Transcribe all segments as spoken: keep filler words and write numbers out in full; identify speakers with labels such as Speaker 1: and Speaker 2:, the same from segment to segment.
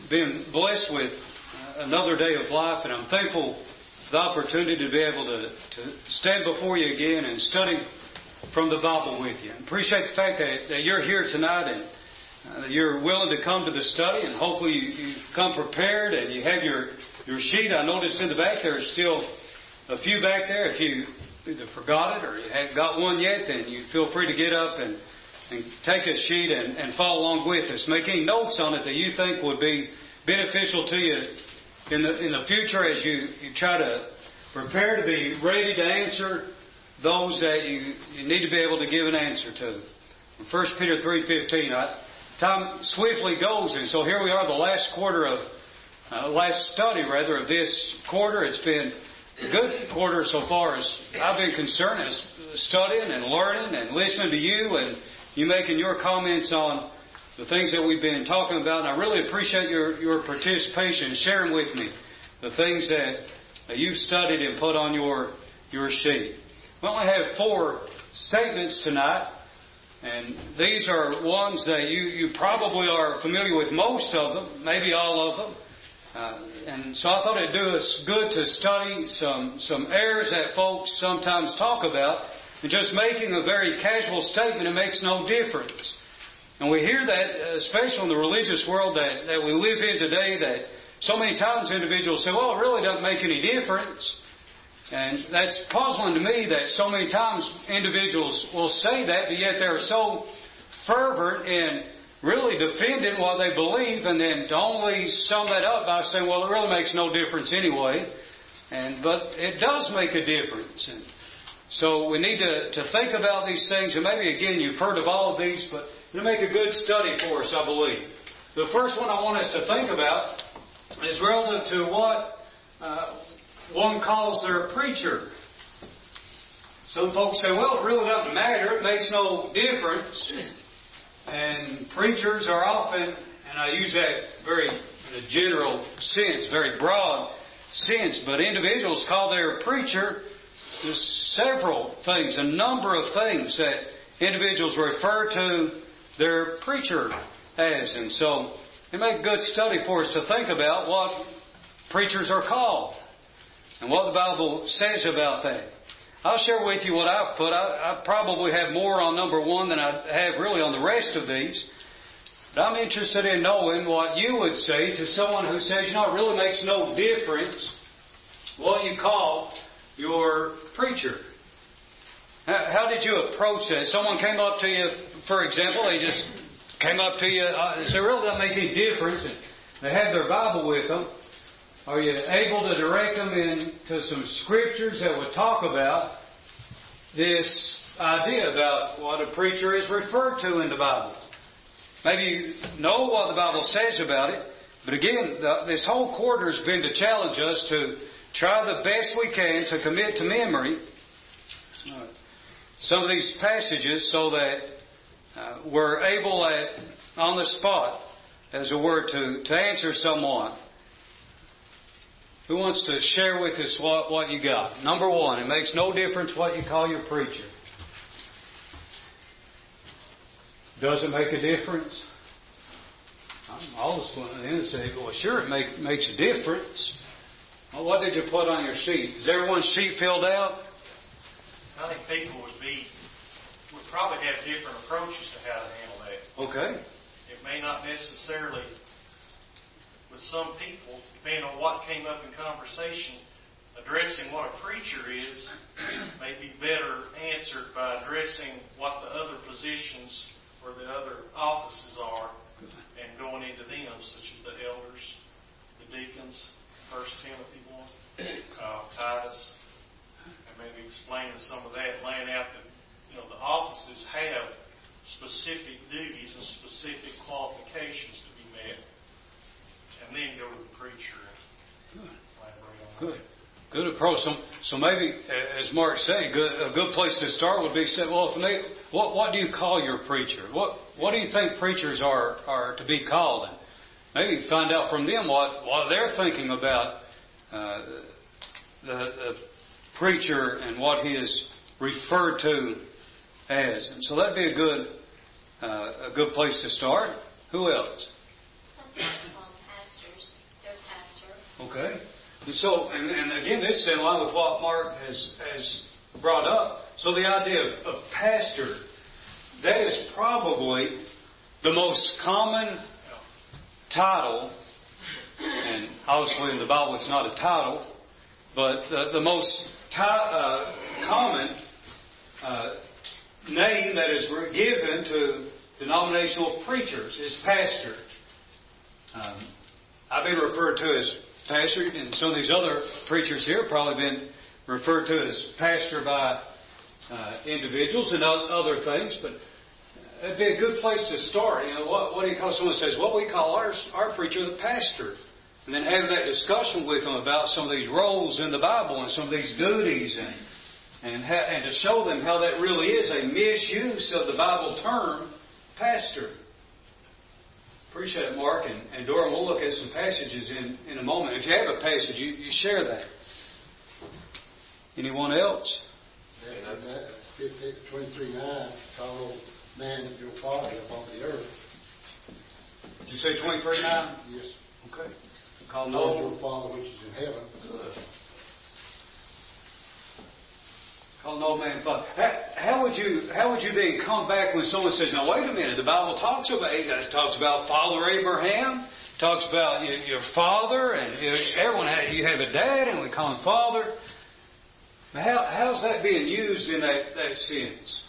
Speaker 1: been blessed with another day of life, and I'm thankful for the opportunity to be able to, to stand before you again and study from the Bible with you. I appreciate the fact that, that you're here tonight and uh, that you're willing to come to the study, and hopefully you, you've come prepared and you have your, your sheet. I noticed in the back there's still a few back there. If you either forgot it or you haven't got one yet, then you feel free to get up and, and take a sheet and, and follow along with us. Make any notes on it that you think would be beneficial to you in the in the future as you, you try to prepare to be ready to answer those that you, you need to be able to give an answer to. First Peter three fifteen. Time swiftly goes, and so here we are, the last quarter of uh, last study rather of this quarter. It's been a good quarter so far as I've been concerned, as studying and learning and listening to you and you making your comments on the things that we've been talking about. And I really appreciate your, your participation, sharing with me the things that you've studied and put on your, your sheet. We only have four statements tonight, and these are ones that you, you probably are familiar with, most of them, maybe all of them. Uh, and so I thought it'd do us good to study some, some errors that folks sometimes talk about, and just making a very casual statement, it makes no difference. And we hear that, especially in the religious world that, that we live in today, that so many times individuals say, well, it really doesn't make any difference. And that's puzzling to me that so many times individuals will say that, but yet they're so fervent in really defending what they believe, and then to only sum that up by saying, well, it really makes no difference anyway. And but it does make a difference. And so we need to, to think about these things. And maybe, again, you've heard of all of these, but it'll make a good study for us, I believe. The first one I want us to think about is relative to what uh, one calls their preacher. Some folks say, well, it really doesn't matter. It makes no difference. And preachers are often, and I use that very in a general sense, very broad sense, but individuals call their preacher several things, a number of things that individuals refer to their preacher as. And so it makes a good study for us to think about what preachers are called and what the Bible says about that. I'll share with you what I've put. I, I probably have more on number one than I have really on the rest of these. But I'm interested in knowing what you would say to someone who says, you know, it really makes no difference what you call your preacher. How, how did you approach that? Someone came up to you, for example, they just came up to you uh, and said, it really doesn't make any difference. And they had their Bible with them. Are you able to direct them into some scriptures that would talk about this idea about what a preacher is referred to in the Bible? Maybe you know what the Bible says about it, but again, the, this whole quarter has been to challenge us to try the best we can to commit to memory uh, some of these passages so that uh, we're able at on the spot, as a word, to, to answer someone. Who wants to share with us what, what you got? Number one, it makes no difference what you call your preacher. Does it make a difference? I'm always going to say, well, sure, it make, makes a difference. Well, what did you put on your sheet? Is everyone's sheet filled out?
Speaker 2: I think people would be, would probably have different approaches to how to handle that.
Speaker 1: Okay.
Speaker 2: It may not necessarily, with some people, depending on what came up in conversation, addressing what a preacher is may be better answered by addressing what the other positions or the other offices are and going into them, such as the elders, the deacons, First Timothy one, uh, Titus, and maybe explaining some of that, laying out that, you know, the offices have specific duties and specific qualifications to be met. And then go to the preacher and
Speaker 1: Good.
Speaker 2: elaborate on
Speaker 1: Good.
Speaker 2: that.
Speaker 1: Good approach. So, so maybe, as Mark said, good, a good place to start would be say, well, if they, what, what do you call your preacher? What, what do you think preachers are, are to be called? And maybe find out from them what, what they're thinking about uh, the, the preacher and what he is referred to as. And so that'd be a good, uh, a good place to start. Who else?
Speaker 3: Some people call pastor
Speaker 1: Okay? And so, and, and again, this is in line with what Mark has, has brought up. So the idea of, of pastor, that is probably the most common title, and obviously in the Bible it's not a title, but the, the most ti- uh, common uh, name that is given to denominational preachers is pastor. Um, I've been referred to as pastor, and some of these other preachers here have probably been referred to as pastor by uh, individuals and other things, but it'd be a good place to start. You know, what, what do you call, someone says, what we call our, our preacher the pastor. And then having that discussion with them about some of these roles in the Bible and some of these duties, and and, ha- and to show them how that really is a misuse of the Bible term, pastor. Appreciate it, Mark. And, and Dora, we'll look at some passages in, in a moment. If you have a passage, you, you share that. Anyone else?
Speaker 3: Yeah, that, twenty-three nine, call man your father upon the earth.
Speaker 1: Did you say twenty-three nine?
Speaker 3: Yes.
Speaker 1: Okay. Call
Speaker 3: no
Speaker 1: no
Speaker 3: your Father which is in heaven.
Speaker 1: Good. Call no man father. How, how would you how would you then come back when someone says, "Now wait a minute, the Bible talks about it talks about Father Abraham, talks about your, your father, and everyone has, you have a dad, and we call him father." How how's that being used in that, that sense?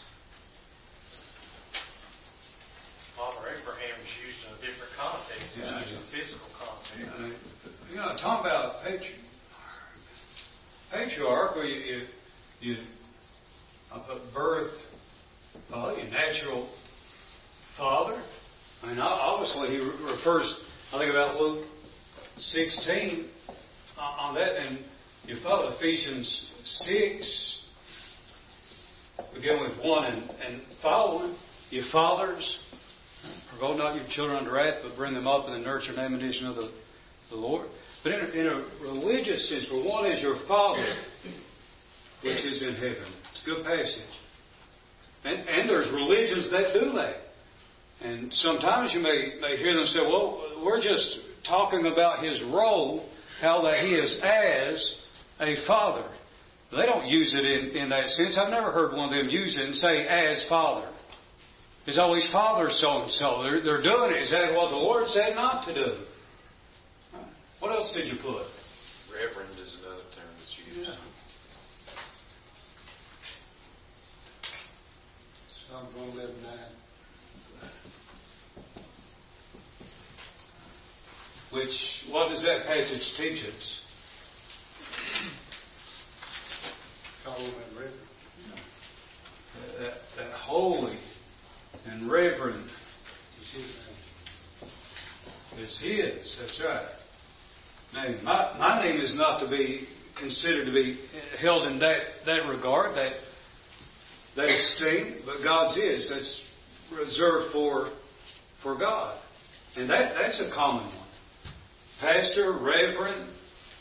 Speaker 2: Father Abraham is used in a different context. It's
Speaker 1: Yeah.
Speaker 2: used in a physical context.
Speaker 1: You know, talking about patri- patriarch, where you, you, you I put birth, uh, your natural father. I mean, obviously he refers, I think about Luke sixteen on that, and your father, Ephesians six, begin with one and, and following. Your fathers, provoke not your children unto wrath, but bring them up in the nurture and admonition of the, the Lord. But in a, in a religious sense, for one is your Father, which is in heaven. It's a good passage. And, and there's religions that do that. And sometimes you may, may hear them say, well, we're just talking about his role, how that he is as a father. They don't use it in, in that sense. I've never heard one of them use it and say, as father. It's always father so-and-so. They're, they're doing it. Is that what the Lord said not to do? What else did you put?
Speaker 4: Reverend is another term that's used.
Speaker 1: Yeah.
Speaker 3: Psalms one eleven nine.
Speaker 1: Which, what does that passage teach us?
Speaker 3: Call him and reverend.
Speaker 1: That, that holy and reverend is his. That's right. Now, my, my name is not to be considered to be held in that, that regard, that that esteem, but God's is. That's reserved for for God. And that, that's a common one. Pastor, reverend.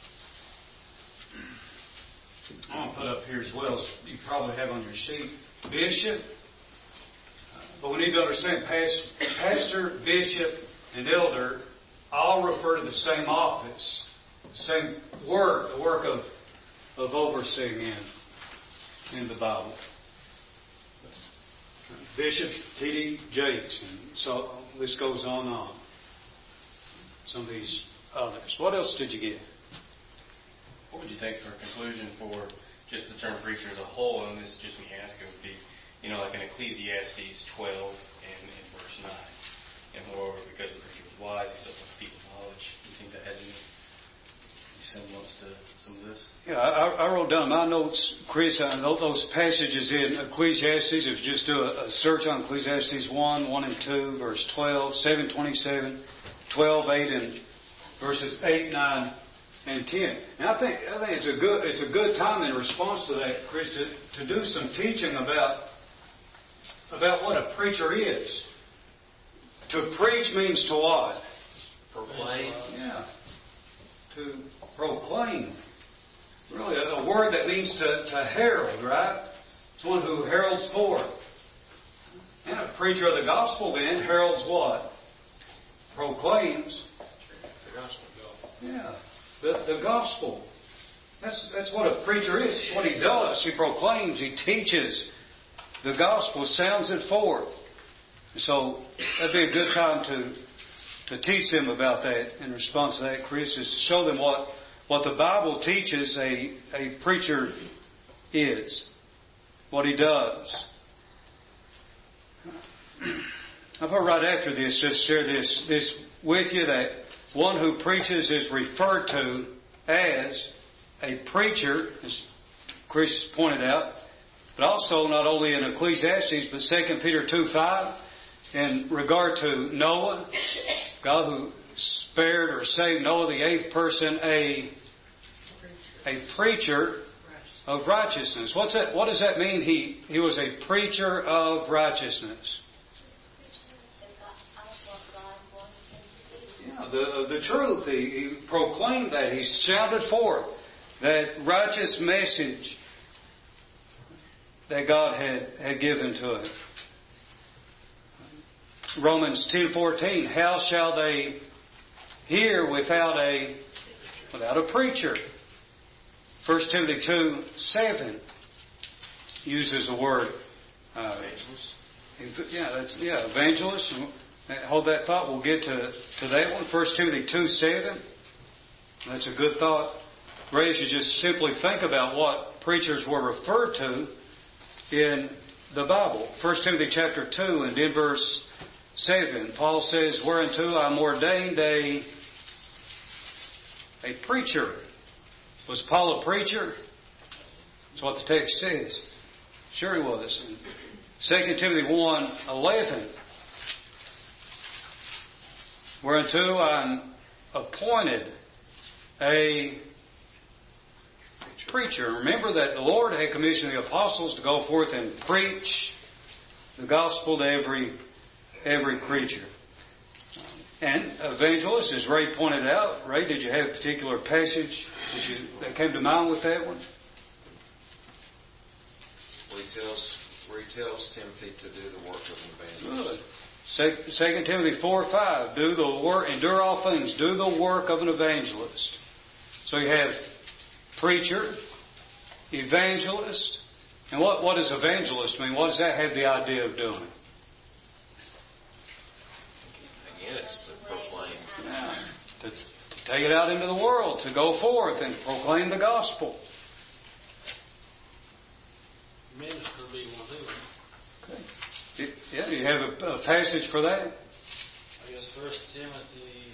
Speaker 1: I'm going to put up here as well, as you probably have on your sheet, bishop. But we need to understand pastor, bishop, and elder all refer to the same office, the same work, the work of, of overseeing in, in the Bible. Bishop T D Jakes, and so this goes on and on. Some of these others. What else did you get?
Speaker 5: What would you take for a conclusion for just the term preacher as a whole? And this is just me asking would be, you know, like in Ecclesiastes twelve and in verse nine. And moreover, because the preacher was wise, he sought to speak knowledge. Do you think that has any semblance to some of this?
Speaker 1: Yeah, I, I wrote down my notes, Chris, I know those passages in Ecclesiastes. If you just do a, a search on Ecclesiastes one, one and two, verse twelve, seven twenty-seven, twelve, eight, and verses eight, nine, and ten. And I think I think it's a good it's a good time in response to that, Chris, to, to do some teaching about about what a preacher is. To preach means to what?
Speaker 4: Proclaim.
Speaker 1: Yeah. To proclaim. Really, a, a word that means to, to herald, right? It's one who heralds forth. And a preacher of the gospel then heralds what? Proclaims.
Speaker 4: The gospel of God.
Speaker 1: Yeah. the, the gospel. That's, that's what a preacher is. That's what he does. He proclaims, he teaches the gospel, sounds it forth. So that'd be a good time to, to teach them about that in response to that, Chris, is to show them what, what the Bible teaches a, a preacher is, what he does. I'll put right after this, just share this, this with you, that one who preaches is referred to as a preacher, as Chris pointed out, but also not only in Ecclesiastes, but Second Peter two five, in regard to Noah, God who spared or saved Noah, the eighth person, a, a preacher of righteousness. What's that? What does that mean? He, he was a preacher of righteousness. Yeah, the, the truth. He, he proclaimed that. He shouted forth that righteous message that God had, had given to him. Romans ten fourteen. How shall they hear without a without a preacher? First Timothy two seven uses the word uh, evangelist. Yeah, that's yeah, evangelist. Hold that thought. We'll get to, to that one. First Timothy two seven. That's a good thought. Raise you just simply think about what preachers were referred to in the Bible. First Timothy chapter two and in verse seven, Paul says, "Whereunto I am ordained a a preacher." Was Paul a preacher? That's what the text says. Sure he was. Second Timothy one eleven. Whereunto I am appointed a preacher. Remember that the Lord had commissioned the apostles to go forth and preach the gospel to every every creature. And evangelist, as Ray pointed out. Ray, did you have a particular passage that, you, that came to mind with that one?
Speaker 4: Where he tells, where he tells Timothy to do the work of an evangelist.
Speaker 1: Good. Second Timothy four five. Do the work, endure all things. Do the work of an evangelist. So you have preacher, evangelist. And what, what does evangelist mean? What does that have the idea of doing?
Speaker 4: Again, it's to proclaim.
Speaker 1: Yeah, to, to take it out into the world, to go forth and proclaim the gospel.
Speaker 6: Minister be one too.
Speaker 1: Okay. It, yeah, you have a, a passage for that?
Speaker 6: I guess First Timothy.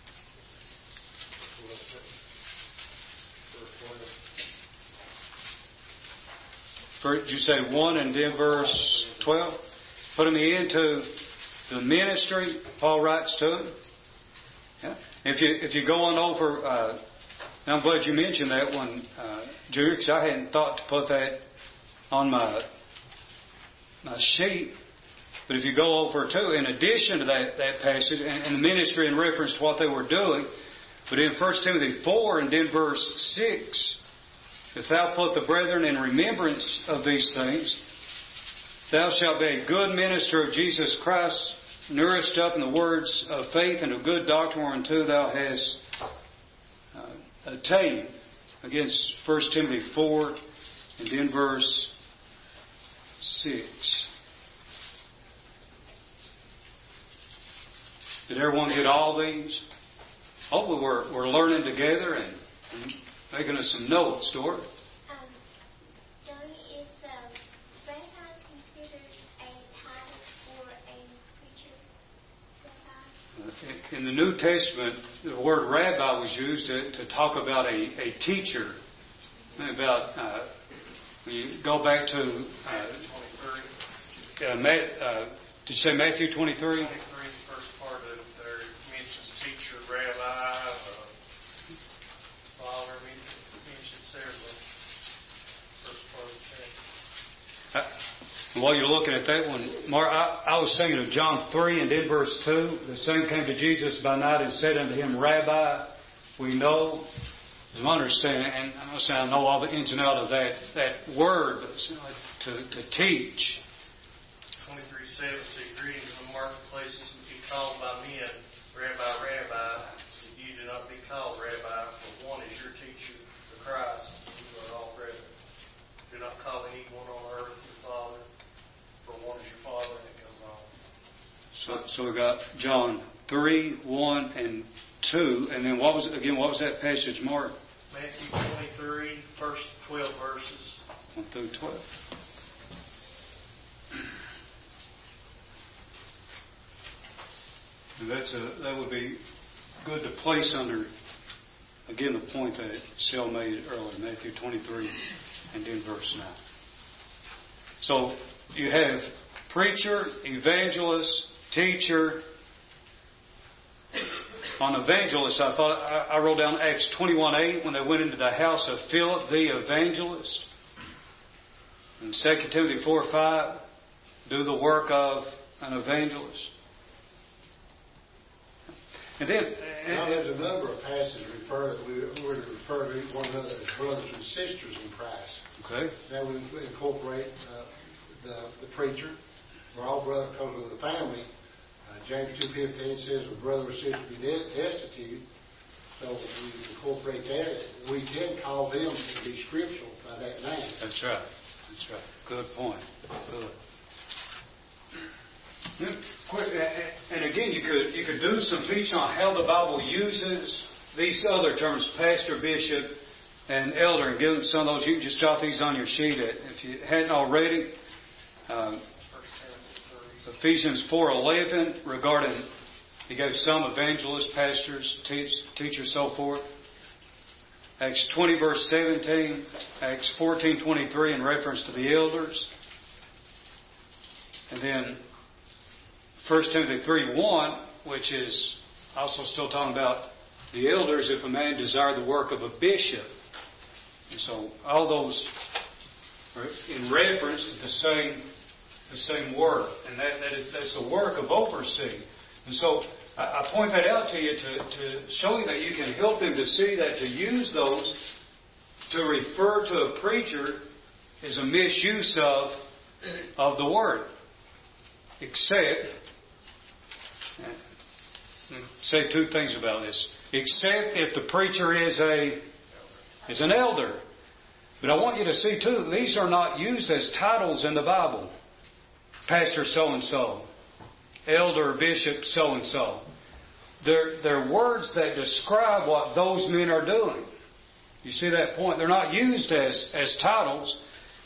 Speaker 1: First, did you say one and then verse twelve? Putting me into the ministry, Paul writes to him. Yeah. If you if you go on over, uh, I'm glad you mentioned that one, uh, Drew, because I hadn't thought to put that on my my sheet. But if you go over to, in addition to that, that passage, and, and the ministry in reference to what they were doing, but in First Timothy four and then verse six, if thou put the brethren in remembrance of these things, thou shalt be a good minister of Jesus Christ, nourished up in the words of faith and of good doctrine whereunto thou hast uh, attained. Against First Timothy four and then verse six. Did everyone get all these? Hopefully we're, we're learning together and, and making us some notes, Dora.
Speaker 7: Um, Joey, is um, rabbi considered a title for a preacher? Rabbi?
Speaker 1: In the New Testament, the word rabbi was used to, to talk about a, a teacher. About uh, when you go back to uh, uh, Matt, uh, did you say Matthew twenty-three?
Speaker 2: Rabbi, uh, father, mentions there the first part of the text.
Speaker 1: Uh, while you're looking at that one, Mark, I, I was thinking of John three and in verse two. The same came to Jesus by night and said unto him, Rabbi, we know, as I understand, and I'm not saying I know all the ins and outs of that, that word, but it's like to, to teach.
Speaker 2: twenty-three seven says, greetings in the marketplaces and be called by men. Rabbi, Rabbi, you do not be called Rabbi, for one
Speaker 1: So we got John three, one, and two. And then what was it again? What was that passage, Mark?
Speaker 2: Matthew twenty-three, first twelve verses.
Speaker 1: one through twelve. And that's a, that would be good to place under, again, the point that Sel made earlier, Matthew twenty-three and in verse nine. So you have preacher, evangelist, teacher. On evangelist, I thought I, I wrote down Acts twenty-one eight when they went into the house of Philip the evangelist. And Second Timothy four five, do the work of an evangelist. And then,
Speaker 3: Now, there's a number of passages refer that we were to refer to one another as brothers and sisters in Christ.
Speaker 1: okay,
Speaker 3: That would incorporate uh, the, the preacher. We're all brothers because of the family. Uh, James two fifteen says, "A brother or sister be de- destitute." So we incorporate that. We can call them to be scriptural by that name.
Speaker 1: that's right. That's right. Good point. Good. And again, you could you could do some teaching on how the Bible uses these other terms, pastor, bishop, and elder, and give some of those. You can just jot these on your sheet if you hadn't already. Um, Ephesians four eleven regarding, he gave some evangelists, pastors, teach, teachers, so forth. Acts twenty verse seventeen, Acts fourteen twenty-three in reference to the elders, and then First Timothy three one, which is also still talking about the elders if a man desire the work of a bishop. And so all those are in reference to the same the same work, and that, that is that's the work of overseeing. And so I, I point that out to you to, to show you that you can help them to see that to use those to refer to a preacher is a misuse of of the word, except. Say two things about this. Except if the preacher is a is an elder. But I want you to see too, these are not used as titles in the Bible. Pastor so-and-so. Elder, bishop so-and-so. They're, they're words that describe what those men are doing. You see that point? They're not used as, as titles.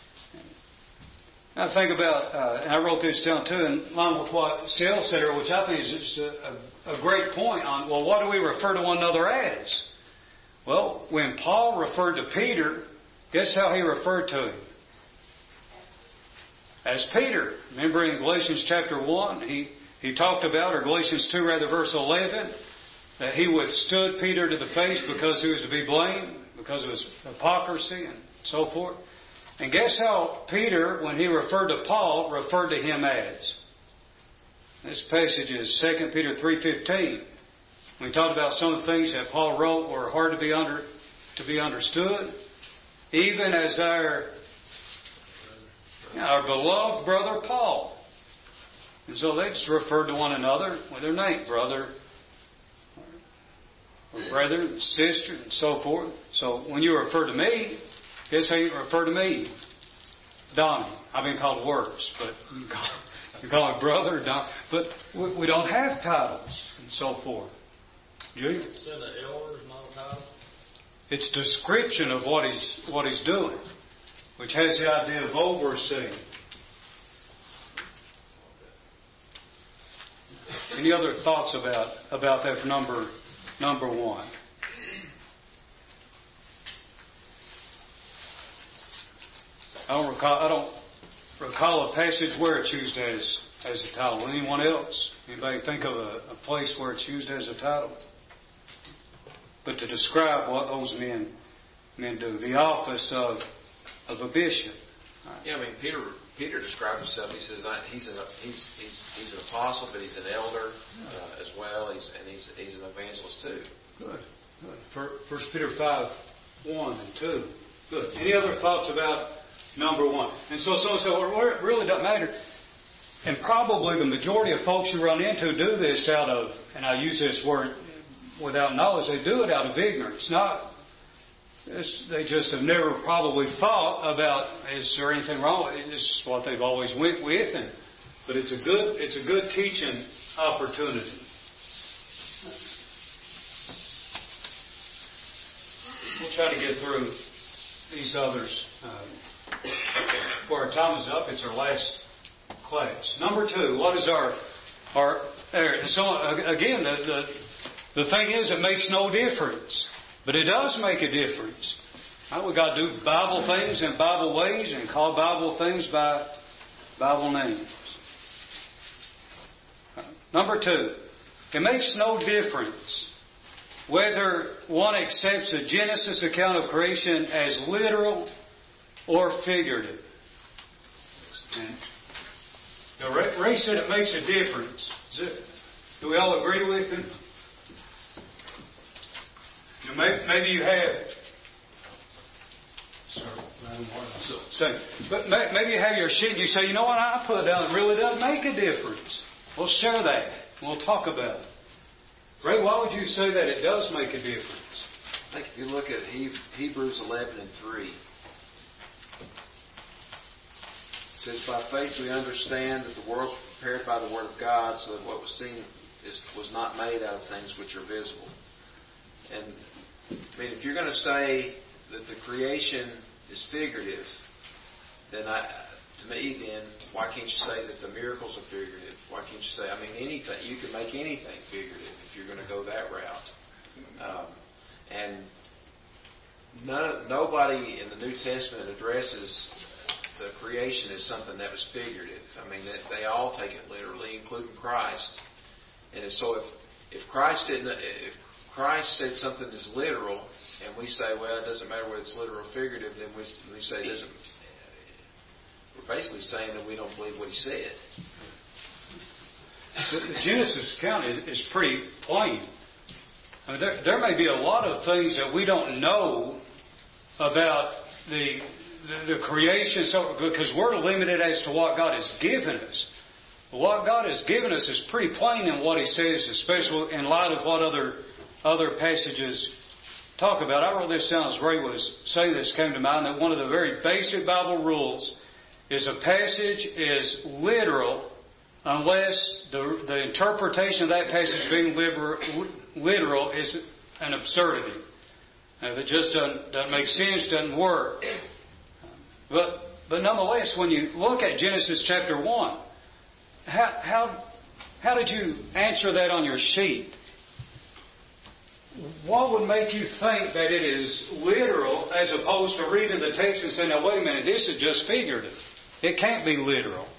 Speaker 1: I think about, uh, and I wrote this down too, in line with what Sel said here, which I think is just a, a, a great point on, well, what do we refer to one another as? Well, when Paul referred to Peter, guess how he referred to him? As Peter. Remember in Galatians chapter one, he, he talked about, or Galatians two rather, verse eleven, that he withstood Peter to the face because he was to be blamed, because of his hypocrisy and so forth. And guess how Peter, when he referred to Paul, referred to him as? This passage is Second Peter three fifteen. We talked about some of the things that Paul wrote were hard to be under to be understood, even as our our beloved brother Paul. And so they just referred to one another with their name, brother, or brother, sister, and so forth. So when you refer to me, guess how you refer to me? Donnie. I've been called worse, but you call, you call it brother, Don. But we, we don't have titles and so forth. Julia?
Speaker 6: You said the elder is not a title?
Speaker 1: It's description of what he's what he's doing, which has the idea of overseeing. Any other thoughts about about that for number number one? I don't recall. I don't recall a passage where it's used as as a title. Anyone else? Anybody think of a, a place where it's used as a title? But to describe what those men men do, the office of of a bishop.
Speaker 4: Yeah, I mean Peter. Peter describes himself. He says he's an he's he's he's an apostle, but he's an elder uh, as well. He's and he's he's an evangelist too.
Speaker 1: Good. Good. First Peter five one and two. Good. Any other thoughts about number one? And so someone said, well, it really doesn't matter. And probably the majority of folks you run into do this out of, and I use this word without knowledge, they do it out of ignorance. Not, it's, they just have never probably thought about, is there anything wrong with it? It's what they've always went with. And, but it's a good, it's a good teaching opportunity. We'll try to get through these others. Um, before our time is up, it's our last class. Number two, what is our our area? So again, the, the the thing is, it makes no difference, but it does make a difference. Right? We've got to do Bible things in Bible ways and call Bible things by Bible names. Number two, it makes no difference whether one accepts the Genesis account of creation as literal or figurative. Now, Ray, Ray said it makes a difference. It, do we all agree with him? You know, maybe, maybe you have. So, but maybe you have your sheet and you say, you know what, I put it down, it really doesn't make a difference. We'll share that. We'll talk about it. Ray, why would you say that it does make a difference?
Speaker 4: I think if you look at Hebrews eleven and three, it says, by faith we understand that the world was prepared by the Word of God, so that what was seen is, was not made out of things which are visible. And, I mean, if you're going to say that the creation is figurative, then I, to me, then why can't you say that the miracles are figurative? Why can't you say, I mean, anything? You can make anything figurative if you're going to go that route. Um, and none, nobody in the New Testament addresses the creation as something that was figurative. I mean, they, they all take it literally, including Christ. And so if if Christ didn't, if Christ said something is literal, and we say, well, it doesn't matter whether it's literal or figurative, then we we say it doesn't. We're basically saying that we don't believe what he said.
Speaker 1: The, the Genesis account is, is pretty plain. I mean, there, there may be a lot of things that we don't know about the the, the creation, so because we're limited as to what God has given us. But what God has given us is pretty plain in what He says, especially in light of what other other passages talk about. I wrote this down as Ray was saying this, came to mind, that one of the very basic Bible rules is a passage is literal unless the, the interpretation of that passage being liber, literal is an absurdity. If it just doesn't, doesn't make sense, doesn't work. But but nonetheless, when you look at Genesis chapter one, how how how did you answer that on your sheet? What would make you think that it is literal as opposed to reading the text and saying, now wait a minute, this is just figurative. It can't be literal.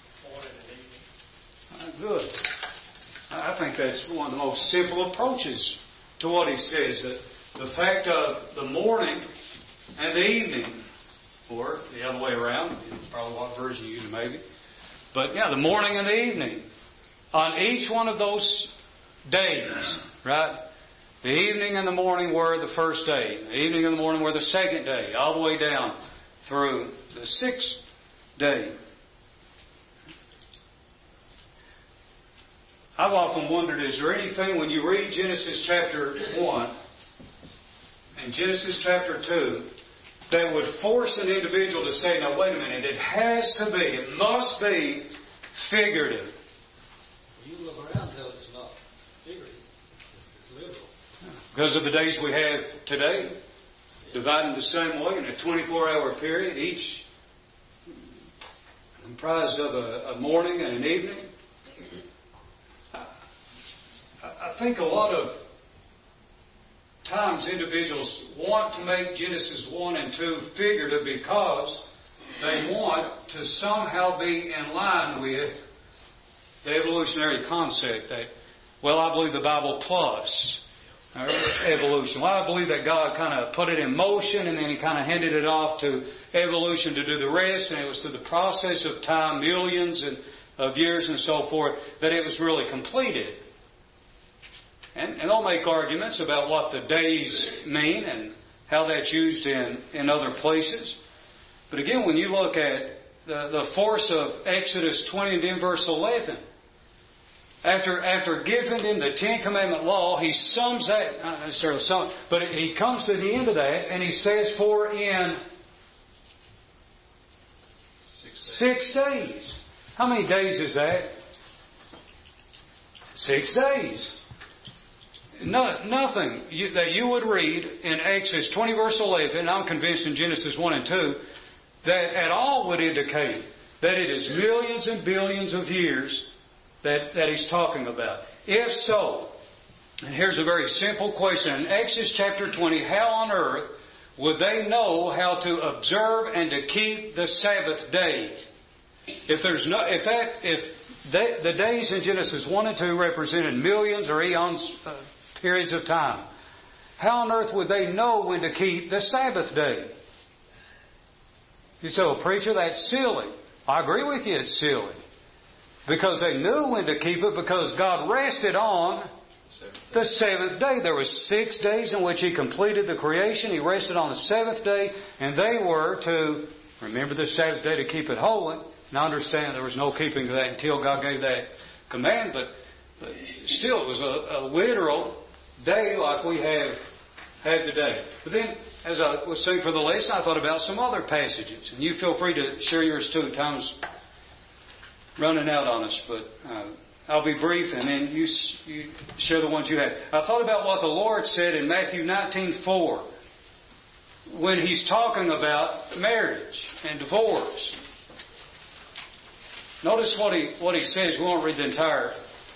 Speaker 1: Good. I think that's one of the most simple approaches to what he says. That the fact of the morning and the evening, or the other way around, it's probably what version you use maybe. But yeah, the morning and the evening. On each one of those days, right? The evening and the morning were the first day. The evening and the morning were the second day, all the way down through the sixth day. I've often wondered, is there anything when you read Genesis chapter one and Genesis chapter two that would force an individual to say, now wait a minute, it has to be, it must be figurative.
Speaker 6: You look around and tell it's not figurative. It's literal.
Speaker 1: Because of the days we have today, divided the same way in a twenty-four hour period, each comprised of a, a morning and an evening. I, I think a lot of times individuals want to make Genesis one and two figurative because they want to somehow be in line with the evolutionary concept that, well, I believe the Bible plus evolution. Well, I believe that God kind of put it in motion and then He kind of handed it off to evolution to do the rest, and it was through the process of time, millions and of years and so forth, that it was really completed. And, and they'll make arguments about what the days mean and how that's used in, in other places. But again, when you look at the, the force of Exodus twenty and in verse eleven, After, after giving them the Ten Commandment law, he sums that, not necessarily sum, but he comes to the end of that and he says, for in six days. Six days. How many days is that? Six days. No, nothing you, that you would read in Exodus twenty verse eleven, and I'm convinced in Genesis one and two, that at all would indicate that it is millions and billions of years that, that he's talking about. If so, and here's a very simple question. In Exodus chapter twenty, how on earth would they know how to observe and to keep the Sabbath day? If there's no, if that, if they, the days in Genesis one and two represented millions or eons, uh, periods of time, how on earth would they know when to keep the Sabbath day? You say, well, preacher, that's silly. I agree with you, it's silly. Because they knew when to keep it because God rested on the seventh day. There was six days in which He completed the creation. He rested on the seventh day, and they were to remember the Sabbath day to keep it holy. And I understand there was no keeping of that until God gave that command, but, but still it was a, a literal day like we have had today. But then, as I was saying for the lesson, I thought about some other passages. And you feel free to share yours too. Time's running out on us, but uh, I'll be brief, and then you, you share the ones you had. I thought about what the Lord said in Matthew nineteen four when He's talking about marriage and divorce. Notice what He what He says. We won't read the entire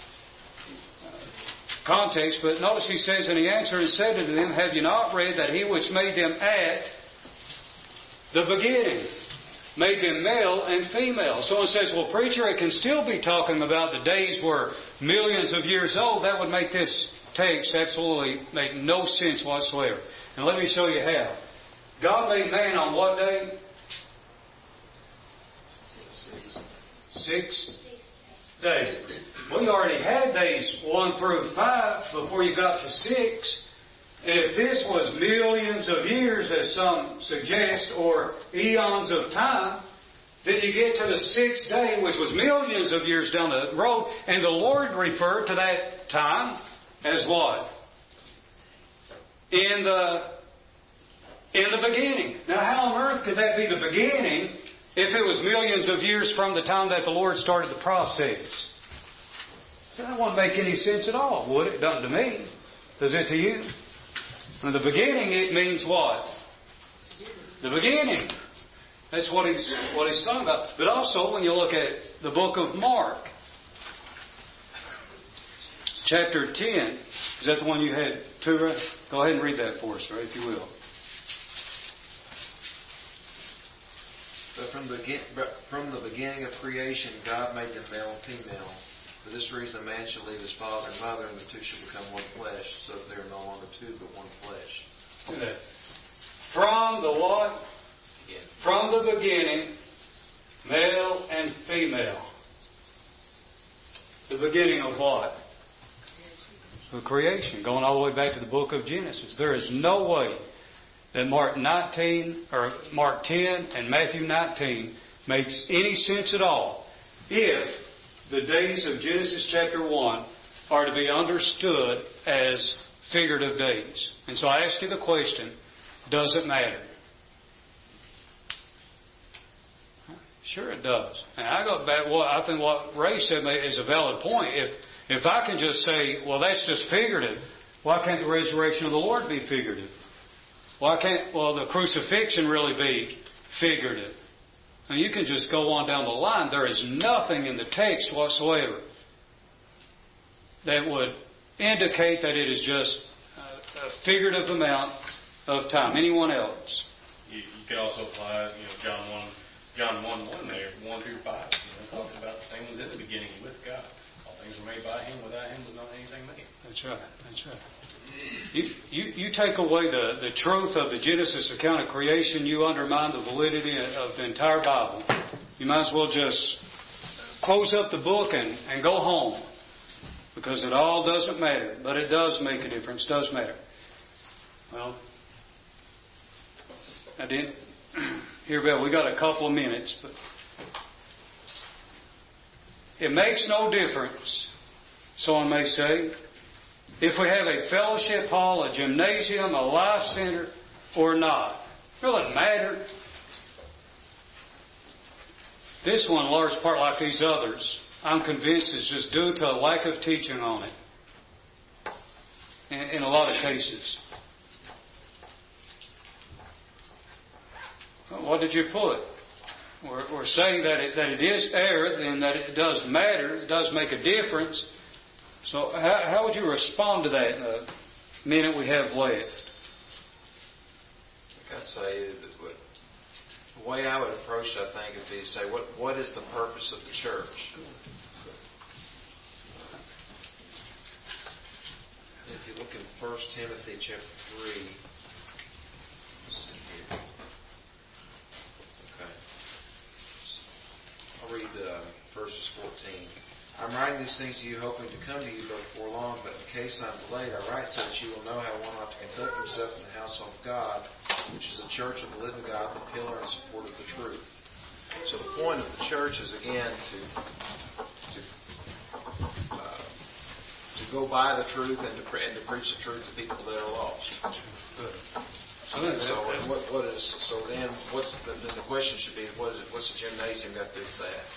Speaker 1: context, but notice He says, and He answered and said unto them, have you not read that He which made them at the beginning made them male and female? Someone says, well, preacher, it can still be talking about the days were millions of years old. That would make this text absolutely make no sense whatsoever. And let me show you how. God made man on what day? Six days. We already had days one through five before you got to six. And if this was millions of years, as some suggest, or eons of time, then you get to the sixth day, which was millions of years down the road, and the Lord referred to that time as what? In the in the beginning. Now, how on earth could that be the beginning if it was millions of years from the time that the Lord started the process? That wouldn't make any sense at all, would it? Doesn't to me. Does it to you? In the beginning, it means what? The beginning. That's what he's what he's talking about. But also, when you look at the book of Mark, chapter ten, is that the one you had too, right? Go ahead and read that for us, right, if you will.
Speaker 4: But from the, from the beginning of creation, God made them male and female. For this reason, a man shall leave his father and mother, and the two shall become one flesh, so that they are no longer two, but one flesh.
Speaker 1: Look at that. From the what?
Speaker 4: Again.
Speaker 1: From the beginning, male and female. The beginning of what? The creation. Going all the way back to the book of Genesis. There is no way that Mark nineteen or Mark ten and Matthew nineteen makes any sense at all if the days of Genesis chapter one are to be understood as figurative days. And so I ask you the question, does it matter? Sure it does. And I go back, well, I think what Ray said is a valid point. If if I can just say, well, that's just figurative, why can't the resurrection of the Lord be figurative? Why can't, well, the crucifixion really be figurative? And you can just go on down the line. There is nothing in the text whatsoever that would indicate that it is just a figurative amount of time. Anyone else?
Speaker 5: You, you could also apply, you know, John one, John one one there, one through five. You know, it talks about the same was in the beginning with God. All things were made by Him. Without Him was not anything made.
Speaker 1: That's right. That's right. You, you, you take away the, the truth of the Genesis account of creation, you undermine the validity of the entire Bible. You might as well just close up the book and, and go home. Because it all doesn't matter. But it does make a difference. It does matter. Well, I didn't hear about, we got a couple of minutes, but it makes no difference, someone may say, if we have a fellowship hall, a gymnasium, a life center, or not. It doesn't matter. This one, in large part like these others, I'm convinced it's just due to a lack of teaching on it in, in a lot of cases. What did you put? We're, we're saying that it, that it is error and that it does matter, it does make a difference. So how, how would you respond to that in the minute we have left?
Speaker 4: I'd say that what, the way I would approach it, I think, would be to say, what what is the purpose of the church? If you look in First Timothy chapter three, let's see here. Okay, I'll read uh, verses fourteen. I'm writing these things to you, hoping to come to you before long, but in case I'm delayed, I write so that you will know how one ought to conduct himself in the household of God, which is the church of the living God, the pillar and support of the truth. So the point of the church is, again, to to uh, to go by the truth and to, pre- and to preach the truth to people that are lost. Good. So, so and what what is so then? What's the, the question should be? What is it, what's the gymnasium got to do with that?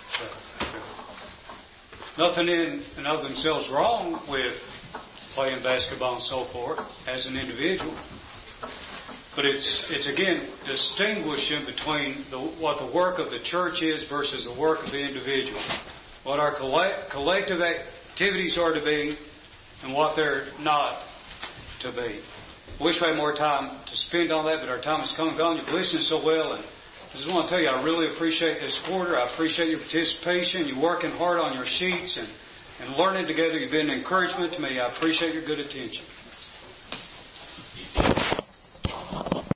Speaker 1: Nothing in and of themselves wrong with playing basketball and so forth as an individual. But it's, it's again, distinguishing between the, what the work of the church is versus the work of the individual. What our collect, collective activities are to be and what they're not to be. I wish we had more time to spend on that, but our time has come and gone. You've listened so well, and I just want to tell you, I really appreciate this quarter. I appreciate your participation. You're working hard on your sheets and, and learning together. You've been an encouragement to me. I appreciate your good attention.